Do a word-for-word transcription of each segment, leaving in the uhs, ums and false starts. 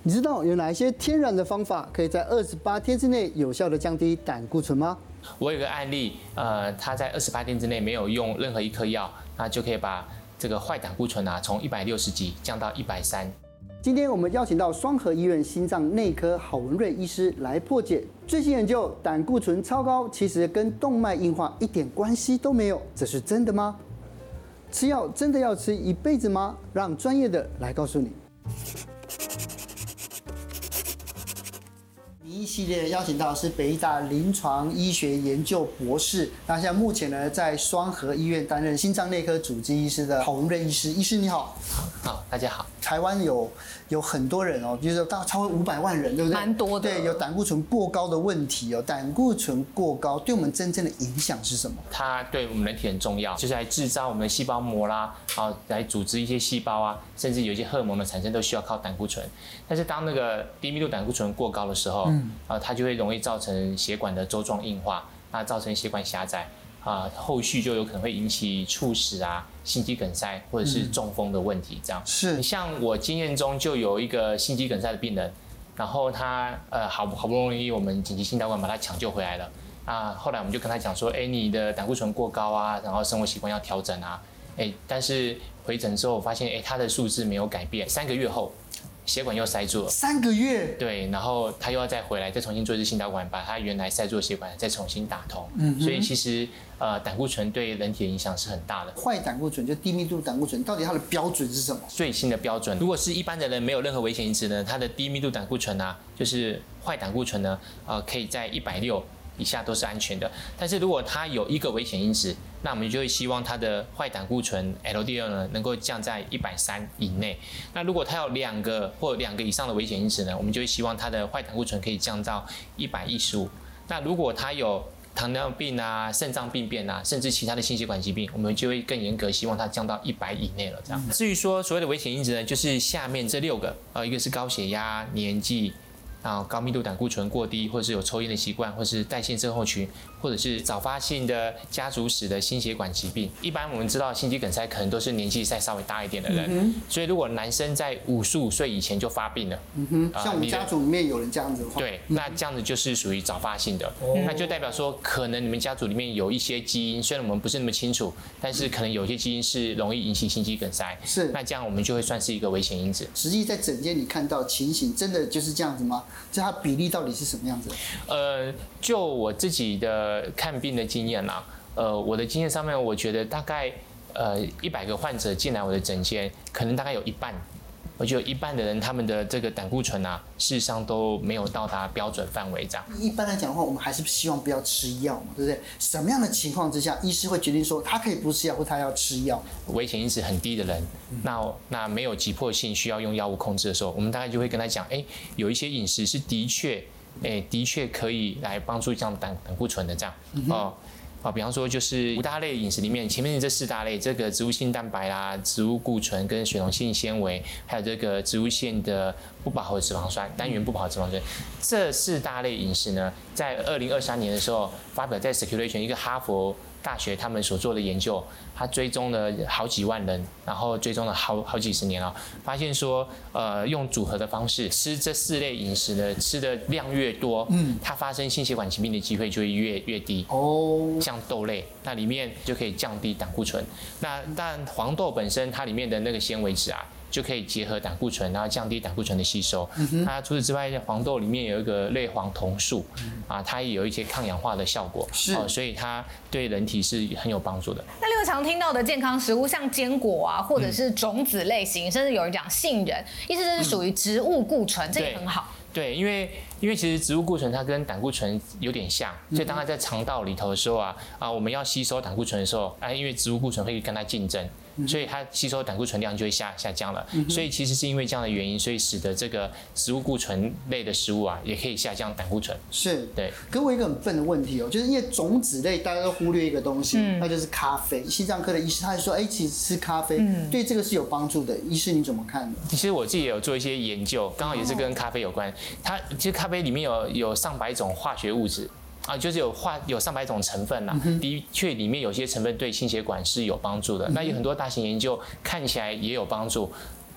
你知道有哪一些天然的方法可以在二十八天之内有效的降低胆固醇吗？ 我有个案例，呃，他在二十八天之内没有用任何一颗药，那就可以把这个坏胆固醇啊从一百六十几降到一百三。 今天我们邀请到双和医院心脏内科郝文瑞医师来破解最新研究，胆固醇超高其实跟动脉硬化一点关系都没有，这是真的吗？吃药真的要吃一辈子吗？让专业的来告诉你。名医系列邀请到的是北医大临床医学研究博士，那现在目前呢在双和医院担任心脏内科主治医师的郝文瑞医师。医师你好。 好，大家好。 台湾有有很多人哦，就是大概超过五百万人，对不对？ 蛮多的。 对，有胆固醇过高的问题哦。胆固醇过高对我们真正的影响是什么？ 它对我们人体很重要，就是来制造我们的细胞膜啦，啊，来组织一些细胞啊，甚至有一些荷尔蒙的产生都需要靠胆固醇。但是当那个低密度胆固醇过高的时候，嗯，啊，它就会容易造成血管的周状硬化，那造成血管狭窄。啊，后续就有可能会引起猝死啊、心肌梗塞或者是中风的问题。这样、嗯、是像我经验中就有一个心肌梗塞的病人，然后他呃好好不容易我们紧急心导管把他抢救回来了。啊，后来我们就跟他讲说，哎，你的胆固醇过高啊，然后生活习惯要调整啊。哎，但是回诊之后我发现，哎，他的数字没有改变，三个月后。血管又塞住了， 三个月， 对，然后他又要再回来，再重新做一次心导管，把他原来塞住的血管再重新打通。嗯，所以其实呃，胆固醇对人体的影响是很大的。 坏胆固醇就低密度胆固醇，到底它的标准是什么？ 最新的标准，如果是一般的人没有任何危险因子呢，它的低密度胆固醇啊，就是坏胆固醇呢，呃，可以在一百六以下都是安全的。但是如果它有一个危险因子，那我们就会希望它的坏胆固醇 L D L 呢能够降在一百三以内。那如果它有两个或两个以上的危险因子呢，我们就会希望它的坏胆固醇可以降到一百一十五。那如果它有糖尿病啊、肾脏病变啊，甚至其他的心血管疾病，我们就会更严格，希望它降到一百以内了。这样。至于说所谓的危险因子呢，就是下面这六个，呃，一个是高血压、年纪。啊，高密度胆固醇过低，或是有抽烟的习惯，或是代谢症候群，或者是早发性的家族史的心血管疾病。一般我们知道心肌梗塞可能都是年纪再稍微大一点的人，嗯、所以如果男生在五十五岁以前就发病了， 嗯哼，像我们家族里面有人这样子的话， 对，那这样子就是属于早发性的，哦、那就代表说可能你们家族里面有一些基因，虽然我们不是那么清楚，但是可能有些基因是容易引起心肌梗塞， 是， 那这样我们就会算是一个危险因子。 实际在诊间你看到情形真的就是这样子吗？这它比例到底是什么样子？ 呃，就我自己的看病的经验啦，呃，我的经验上面，我觉得大概呃一百个患者进来我的诊间，可能大概有一半，我觉得有一半的人他们的这个胆固醇啊，事实上都没有到达标准范围这样。 一般来讲的话，我们还是希望不要吃药嘛，对不对？什么样的情况之下，医师会决定说他可以不吃药，或他要吃药？ 危险因子很低的人，嗯、那那没有急迫性需要用药物控制的时候，我们大概就会跟他讲，哎，有一些饮食是的确。哎，的确可以来帮助降胆胆固醇的这样、嗯、哦。啊，比方说就是五大类饮食里面，前面这四大类，这个植物性蛋白啦、植物固醇跟水溶性纤维，还有这个植物性的不饱和脂肪酸、单元不饱和脂肪酸，这四大类饮食呢，在二零二三年的时候发表在 Circulation 一个哈佛大学他们所做的研究，他追踪了好几万人，然后追踪了好好几十年了，发现说，呃，用组合的方式吃这四类饮食呢，吃的量越多，嗯，它发生心血管疾病的机会就会越越低。哦，像豆类，那里面就可以降低胆固醇。那但黄豆本身它里面的那个纤维质啊。就可以结合胆固醇，然后降低胆固醇的吸收。嗯、那除此之外，黄豆里面有一个类黄酮素，嗯、啊，它也有一些抗氧化的效果，是、哦，所以它对人体是很有帮助的。 那六常听到的健康食物，像坚果啊，或者是种子类型，嗯、甚至有人讲杏仁，意思这是属于植物固醇，嗯、这也很好。 对，因为因为其实植物固醇它跟胆固醇有点像，所以当它在肠道里头的时候啊啊，我们要吸收胆固醇的时候啊，因为植物固醇会跟它竞争，所以它吸收胆固醇量就会下下降了。所以其实是因为这样的原因，所以使得这个植物固醇类的食物啊，也可以下降胆固醇。 是， 对。 可我有一个很笨的问题哦，就是因为种子类大家都忽略一个东西，嗯、那就是咖啡。心脏科的医师他还说，哎，其实吃咖啡、嗯、对这个是有帮助的。医师你怎么看呢？ 其实我自己也有做一些研究，刚好也是跟咖啡有关。它其实咖啡里面有有上百种化学物质。啊，就是有化有上百种成分啦，嗯、的确里面有些成分对心血管是有帮助的。嗯、那有很多大型研究看起来也有帮助，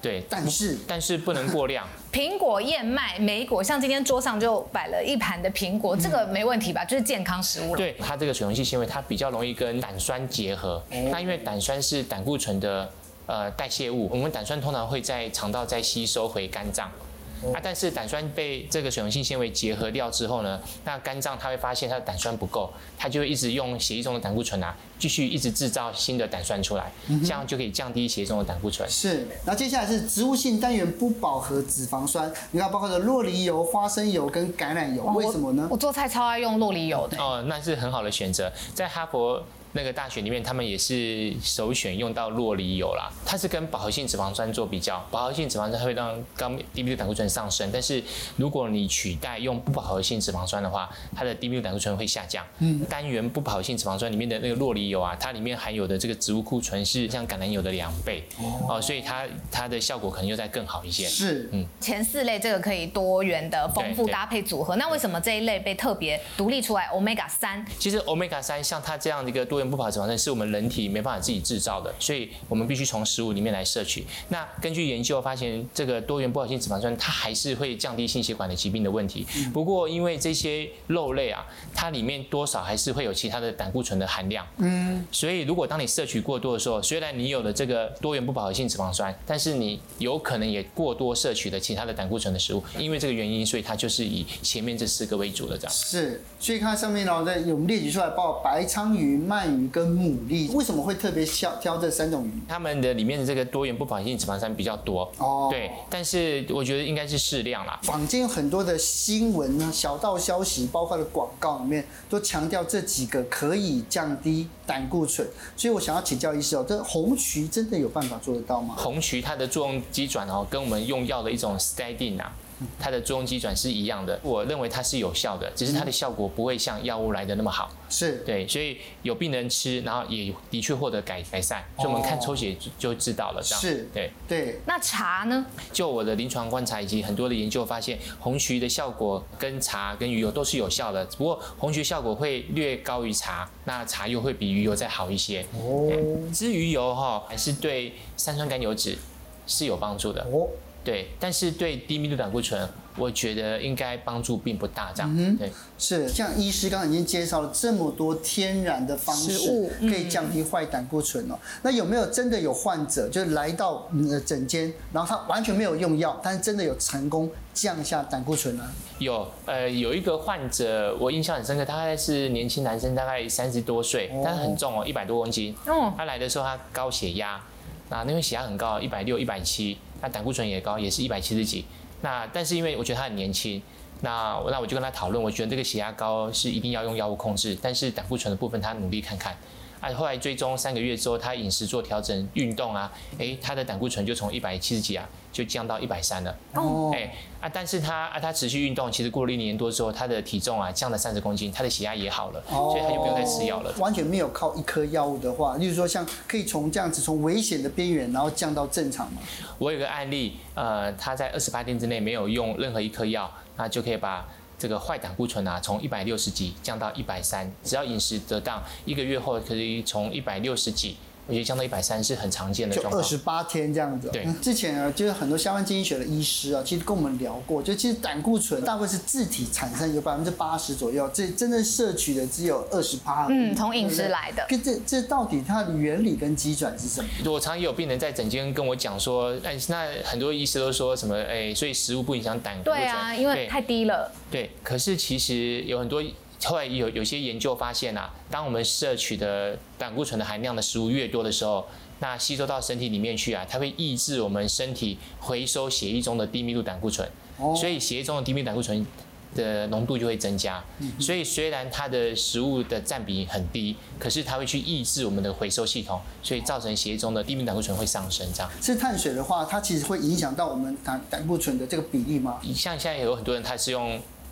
对， 但是但是不能过量。 苹果燕麦、莓果，像今天桌上就摆了一盘的苹果，这个没问题吧？就是健康食物了。 对，它这个水溶性纤维，它比较容易跟胆酸结合。那因为胆酸是胆固醇的呃代谢物，我们胆酸通常会在肠道再吸收回肝脏。啊，但是胆酸被这个水溶性纤维结合掉之后呢，那肝脏它会发现它的胆酸不够，它就会一直用血液中的胆固醇啊，继续一直制造新的胆酸出来，这样就可以降低血液中的胆固醇。 是，然后接下来是植物性单元不饱和脂肪酸，你看包括了酪梨油、花生油跟橄榄油，为什么呢？ 我做菜超爱用酪梨油的。 哦，那是很好的选择，在哈佛那个大学里面，他们也是首选用到酪梨油啦。它是跟饱和性脂肪酸做比较，饱和性脂肪酸会让高低密度胆固醇上升，但是如果你取代用不饱和性脂肪酸的话，它的低密度胆固醇会下降。嗯，单元不饱和性脂肪酸里面的那个酪梨油啊，它里面含有的这个植物库存是像橄榄油的两倍哦，哦，所以它它的效果可能又再更好一些。 是， 嗯，前四类这个可以多元的丰富搭配组合，那为什么这一类被特别独立出来 ？Omega 三， 其实 Omega 三像它这样的一个多元不饱和脂肪酸，是我们人体没办法自己制造的，所以我们必须从食物里面来摄取。那根据研究发现，这个多元不饱和性脂肪酸它还是会降低心血管的疾病的问题。不过因为这些肉类啊，它里面多少还是会有其他的胆固醇的含量。嗯，所以如果当你摄取过多的时候，虽然你有了这个多元不饱和性脂肪酸，但是你有可能也过多摄取了其他的胆固醇的食物。因为这个原因，所以它就是以前面这四个为主的这样。 是，所以看上面呢，我们列举出来，包括白鲳鱼、鳗鱼跟牡蛎，为什么会特别挑挑这三种鱼？ 它们的里面的这个多元不饱和性脂肪酸比较多。哦，对，但是我觉得应该是适量啦。 坊间有很多的新闻呢、小道消息，包括的广告里面都强调这几个可以降低胆固醇，所以我想要请教医师哦，这红曲真的有办法做得到吗？ 红曲它的作用机转哦，跟我们用药的一种 statin 啊。它的作用机转是一样的，我认为它是有效的，只是它的效果不会像药物来的那么好。 是， 对，所以有病人吃，然后也的确获得改改善，所以我们看抽血就知道了。这样是， 对对。 那茶呢？ 就我的临床观察以及很多的研究发现，红曲的效果跟茶跟鱼油都是有效的，不过红曲效果会略高于茶，那茶又会比鱼油再好一些。哦，至于鱼油哈，还是对三酸甘油酯是有帮助的。哦。对，但是对低密度胆固醇，我觉得应该帮助并不大。这样，嗯、对， 是像医师刚才已经介绍了这么多天然的方式，可以降低坏胆固醇哦。那有没有真的有患者就来到你的诊间，然后他完全没有用药，但是真的有成功降下胆固醇呢？ 有，呃，有一个患者我印象很深刻，他大概是年轻男生，大概三十多岁，哦、但是很重哦，一百多公斤。哦，他来的时候他高血压，那因为血压很高，一百六、一百七。那胆固醇也高，也是一百七十几。那但是因为我觉得他很年轻，那那我就跟他讨论，我觉得这个血压高是一定要用药物控制，但是胆固醇的部分他努力看看。啊，后来追踪三个月之后，他饮食做调整、运动啊，哎，他的胆固醇就从一百七十几啊，就降到一百三了。哦，哎啊，但是他啊，他持续运动，其实过了一年多之后，他的体重啊降了三十公斤，他的血压也好了，哦、所以他就不用再吃药了。 完全没有靠一颗药物的话，例如说像可以从这样子从危险的边缘，然后降到正常吗？ 我有个案例，呃，他在二十八天之内没有用任何一颗药，那就可以把这个坏胆固醇啊，从一百六十几降到一百三，只要饮食得当，一个月后可以从一百六十几，我觉得降到一百三是很常见的状况。 就二十八天这样子。 对， 之前呢，就是很多相关经济学的医师啊，其实跟我们聊过，就其实胆固醇大部分是自体产生，有百分之八十左右，这真正摄取的只有二十八。 嗯，从饮食来的。 这这到底它的原理跟机转是什么？ 我常有病人在诊间跟我讲说，哎，那很多医师都说什么，哎，所以食物不影响胆固醇。 对啊，因为太低了。 对，可是其实有很多。后来有有些研究发现啊，当我们摄取的胆固醇的含量的食物越多的时候，那吸收到身体里面去啊，它会抑制我们身体回收血液中的低密度胆固醇，哦、所以血液中的低密度胆固醇的浓度就会增加。嗯、所以虽然它的食物的占比很低，可是它会去抑制我们的回收系统，所以造成血液中的低密度胆固醇会上升。这样吃碳水的话，它其实会影响到我们胆胆固醇的这个比例吗？ 像现在有很多人他是用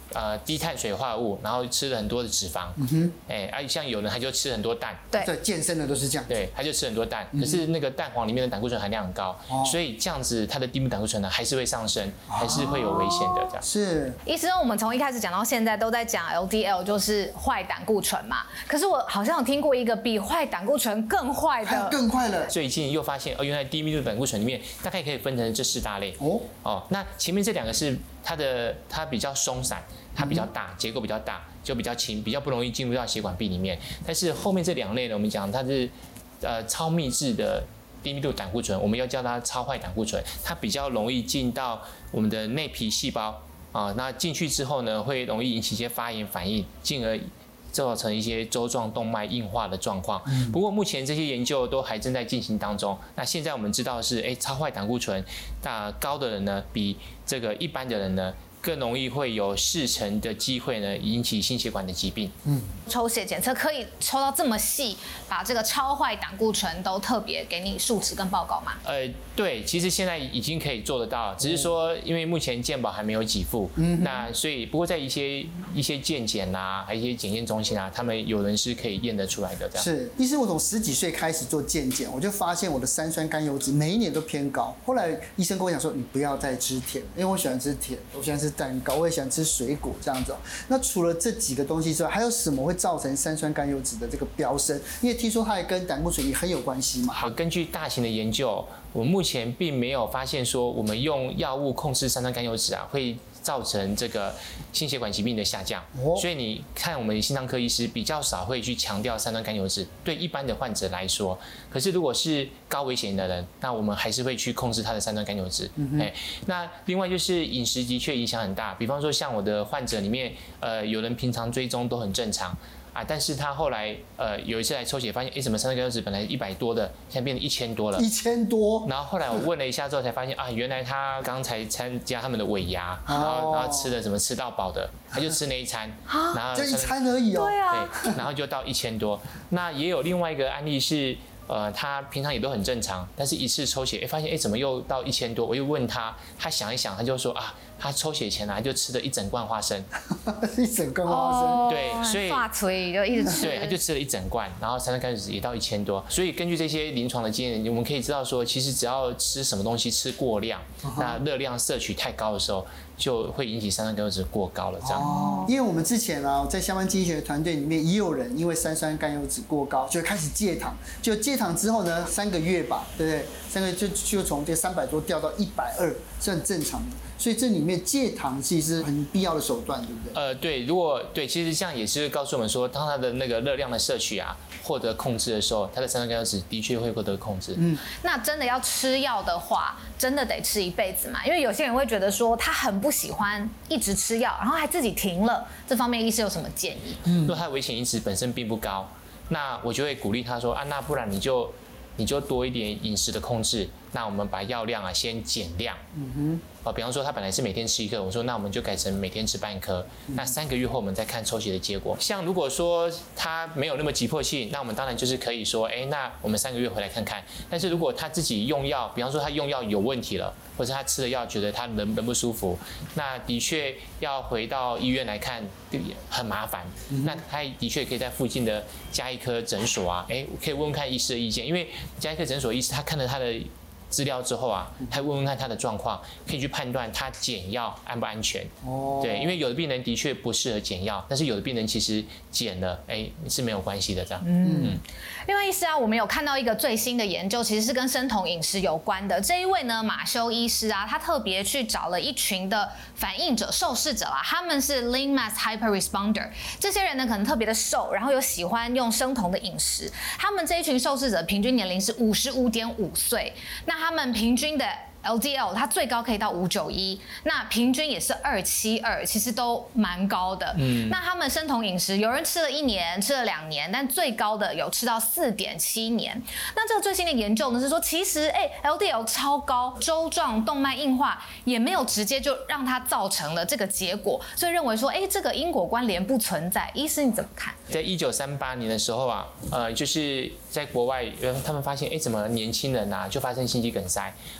呃低碳水化合物，然后吃了很多的脂肪，嗯哼，哎，啊像有人他就吃很多蛋， 对， 对，健身的都是这样， 对，他就吃很多蛋，可是那个蛋黄里面的胆固醇含量很高， 哦、 所以这样子它的地面胆固醇呢还是会上升，还是会有危险的这样。 是， 医生，我们从一开始讲到现在都在讲 L D L 就是坏胆固醇嘛，可是我好像有听过一个比坏胆固醇更坏的， 更坏了。 最近又发现哦，原来低密度胆固醇里面大概可以分成这四大类哦哦，那前面这两个是它的它比较松散。它比较大，结构比较大，就比较轻，比较不容易进入到血管壁里面。但是后面这两类呢，我们讲它是呃超密制的低密度胆固醇，我们要叫它超坏胆固醇，它比较容易进到我们的内皮细胞啊，那进去之后呢，会容易引起一些发炎反应，进而造成一些周状动脉硬化的状况。不过目前这些研究都还正在进行当中。那现在我们知道的是，哎，超坏胆固醇那高的人呢，比这个一般的人呢，更容易会有四成的机会呢引起心血管的疾病。 嗯，抽血检测可以抽到这么细，把这个超坏胆固醇都特别给你数值跟报告吗？ 呃，对，其实现在已经可以做得到，只是说因为目前健保还没有给付，嗯，那所以不过在一些一些健检啊，还有一些检验中心啊，他们有人是可以验得出来的。这样是，医生，我从十几岁开始做健检，我就发现我的三酸甘油酯每一年都偏高。后来医生跟我讲说，你不要再吃甜，因为我喜欢吃甜，我喜欢吃蛋糕，我也喜欢吃水果这样子。那除了这几个东西之外，还有什么会造成三酸甘油酯的这个飙升？因为听说它还跟胆固醇也很有关系嘛。 好，根据大型的研究，我们目前并没有发现说我们用药物控制三酸甘油酯啊会造成这个心血管疾病的下降。哦、所以你看，我们心脏科医师比较少会去强调三酸甘油酯，对一般的患者来说。可是如果是高危险的人，那我们还是会去控制他的三酸甘油酯。嗯、哎，那另外就是饮食的确影响很大，比方说像我的患者里面，呃，有人平常追踪都很正常。啊，但是他后来呃有一次来抽血，发现哎，怎么三酸甘油酯本来一百多的，现在变成一千多了。 一千多。 然后后来我问了一下之后，才发现啊，原来他刚才参加他们的尾牙，然后然后吃了什么吃到饱的，他就吃那一餐，然后就一餐而已哦。 对啊。 对，然后就到一千多。那也有另外一个案例是。呃，他平常也都很正常，但是一次抽血，哎，发现哎，怎么又到一千多？我又问他，他想一想，他就说啊，他抽血前啊，就吃了一整罐花生， 一整罐花生， 哦、 对，所以发锤就一直吃， 对，他就吃了一整罐，然后三酸甘油酯也到一千多，所以根据这些临床的经验，我们可以知道说，其实只要吃什么东西吃过量，uh-huh. 那热量摄取太高的时候，就会引起三酸甘油酯过高了，这样。 哦，因为我们之前啊，在相关经济学团队里面也有人因为三酸甘油酯过高，就开始戒糖，就戒糖之后呢，三个月吧，对不对？三个月就就从这三百多掉到一百二，是很正常的。所以这里面戒糖其实很必要的手段，对不对？ 呃，对，如果对，其实这样也是告诉我们说，当它的那个热量的摄取啊获得控制的时候，它的三酸甘油酯的确会获得控制。 嗯，那真的要吃药的话，真的得吃一辈子嘛？因为有些人会觉得说他很不喜欢一直吃药，然后还自己停了，这方面医师有什么建议？ 嗯，如果他的危险因子本身并不高，那我就会鼓励他说啊，那不然你就你就多一点饮食的控制，那我们把药量啊先减量。嗯哼。哦，比方说他本来是每天吃一颗，我说那我们就改成每天吃半颗。嗯、那三个月后我们再看抽血的结果。像如果说他没有那么急迫性，那我们当然就是可以说，哎，那我们三个月回来看看。但是如果他自己用药，比方说他用药有问题了，或者他吃了药觉得他人人不舒服，那的确要回到医院来看很麻烦。嗯、那他的确可以在附近的加医科诊所啊，哎，可以问问看医师的意见，因为加医科诊所医师他看了他的资料之后啊，他问问看他的状况，可以去判断他减药安不安全。哦，对，因为有的病人的确不适合减药，但是有的病人其实减了，哎，是没有关系的这样。嗯嗯。 另外，医师啊，我们有看到一个最新的研究，其实是跟生酮饮食有关的。这一位呢，马修医师啊，他特别去找了一群的反应者、受试者啦，他们是 Lean Mass Hyper Responder。这些人呢，可能特别的瘦，然后有喜欢用生酮的饮食。他们这一群受试者平均年龄是五十五点五岁。那他们平均的 L D L 它最高可以到五九一，那平均也是二七二，其实都蛮高的。嗯，那他们生酮饮食，有人吃了一年，吃了两年，但最高的有吃到四点七年。那这个最新的研究呢是说，其实哎、欸、L D L 超高，周状动脉硬化也没有直接就让它造成了这个结果，所以认为说，哎、欸、这个因果关联不存在。医师你怎么看？ 在一九三八年的时候啊，呃，就是在国外，他们发现，哎、欸，怎么年轻人啊就发生心肌梗塞？后来他们就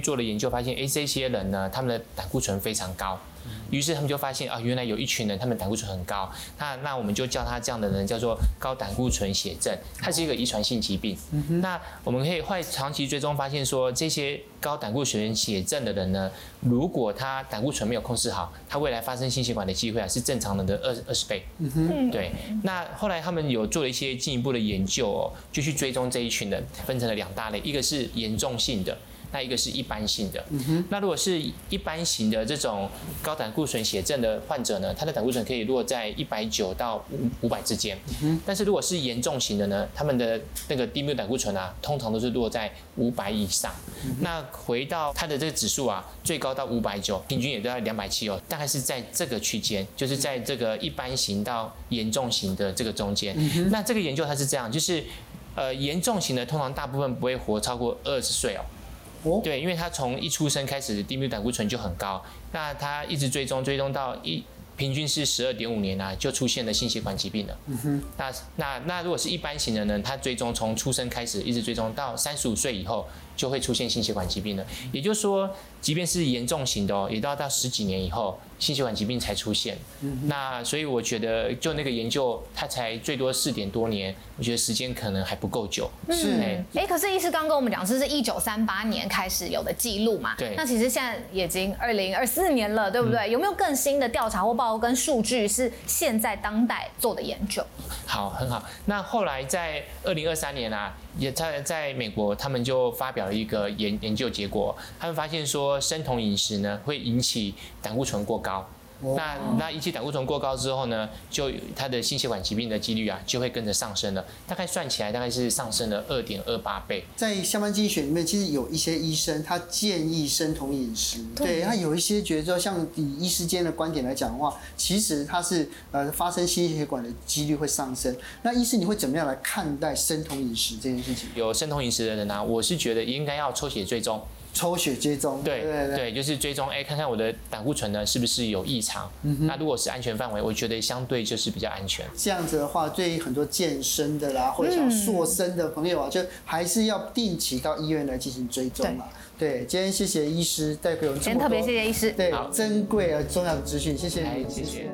做了研究，发现哎，这些人呢，他们的胆固醇非常高。于是他们就发现啊，原来有一群人他们胆固醇很高，那那我们就叫他这样的人叫做高胆固醇血症，它是一个遗传性疾病。嗯、那我们可以会长期追踪发现说，这些高胆固醇血症的人呢，如果他胆固醇没有控制好，他未来发生心血管的机会啊是正常人的二二十倍。嗯哼，对。那后来他们有做了一些进一步的研究哦，就去追踪这一群人，分成了两大类，一个是严重性的。那一个是一般性的，嗯、那如果是一般型的这种高胆固醇血症的患者呢，他的胆固醇可以落在一百九到五百之间，嗯、但是如果是严重型的呢，他们的那个低密度胆固醇啊，通常都是落在五百以上。嗯、那回到它的这个指数啊，最高到五百九，平均也都要两百七哦，大概是在这个区间，就是在这个一般型到严重型的这个中间。嗯、那这个研究它是这样，就是呃严重型的通常大部分不会活超过二十岁哦。对，因为他从一出生开始低密度胆固醇就很高，那他一直追踪追踪到一平均是十二点五年啊，就出现了心血管疾病了。嗯哼，那那那如果是一般型的呢，他追踪从出生开始一直追踪到三十五岁以后，就会出现心血管疾病了。也就是说，即便是严重型的哦，也都要到十几年以后，心血管疾病才出现。嗯、那所以我觉得，就那个研究，它才最多四点多年，我觉得时间可能还不够久。 是，哎、欸，可是医师刚跟我们讲，这是一九三八年开始有的记录嘛？ 对。 那其实现在已经二零二四年了，对不对？嗯、有没有更新的调查或报告跟数据是现在当代做的研究？ 好，很好。那后来在二零二三年啊。也在在美国，他们就发表了一个研研究结果，他们发现说，生酮饮食呢会引起胆固醇过高。那那引起胆固醇过高之后呢，就它的心血管疾病的几率啊就会跟着上升了，大概算起来大概是上升了二点二八倍。 在下班经济学里面，其实有一些医生他建议生酮饮食，对他有一些觉得说，像以医师间的观点来讲的话，其实它是呃发生心血管的几率会上升。那医师你会怎么样来看待生酮饮食这件事情？ 有生酮饮食的人啊，我是觉得应该要抽血追踪。 抽血追踪， 对对 对, 对，就是追踪，哎，看看我的胆固醇呢是不是有异常。嗯、那如果是安全范围，我觉得相对就是比较安全。 这样子的话，对于很多健身的啦，或者想塑身的朋友啊，嗯、就还是要定期到医院来进行追踪啦。对，今天谢谢医师带给我们这么多， 今天特别谢谢医师， 对，珍贵而重要的资讯，谢谢你， 谢谢。